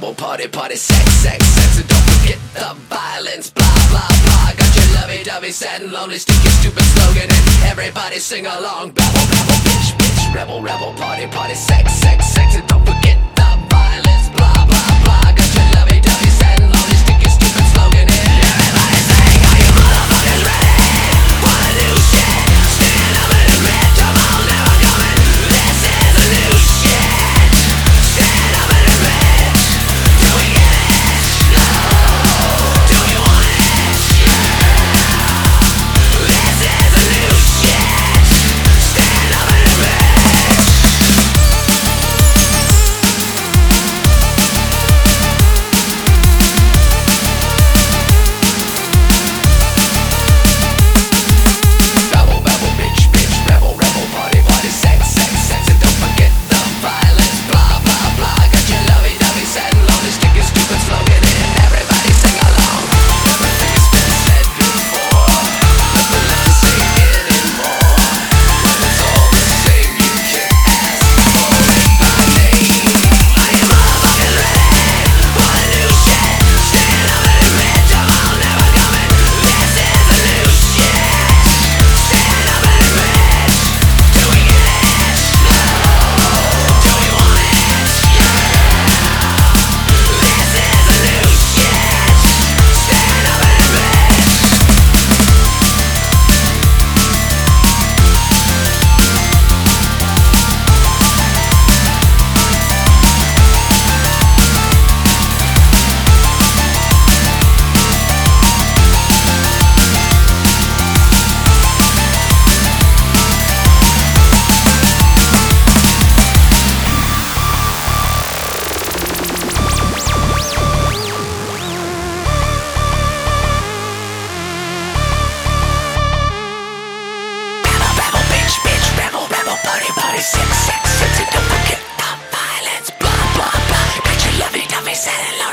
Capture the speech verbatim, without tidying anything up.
rebel, party, party, sex, sex, sex. And don't forget the violence, blah, blah, blah. Got your lovey-dovey, sad and lonely, sticky, stupid slogan, and everybody sing along. Babble, babble, bitch, bitch, rebel, rebel, party, party, sex, sex, sex. And don't forget the violence, blah, blah, blah. Got your lovey-dovey, sad and lonely, sticky, stupid slogan, and everybody sing. Are you motherfuckers ready for the new shit? Stand up and admit, come on, never coming. This is the new shit. Stand up and admit. Do we get it? No. Do we want it? Yeah. This is the new shit. Stand up and admit. Babble, babble, bitch, bitch, rebel, rebel, party, party, sex, sex, sex. And don't forget the violence, blah, blah, blah. Got your lovey-dovey, sad and lonely, sticky, stupid slogan, and everybody sing along. Everything's been said before, nothing left to say anymore. When it's all the same, you can ask for it by name. Are you motherfuckers ready for the new shit? Stand up and admit, come on, never coming. This is the new shit. Stand up and admit. Do we get it? No. Do we want it? Yeah. This is the new shit. Stand up and admit. Babble, babble, bitch, bitch, rebel, rebel, party, party, sex, sex, sex. And don't forget the violence, blah, blah, blah. Got your lovey-dovey, sad and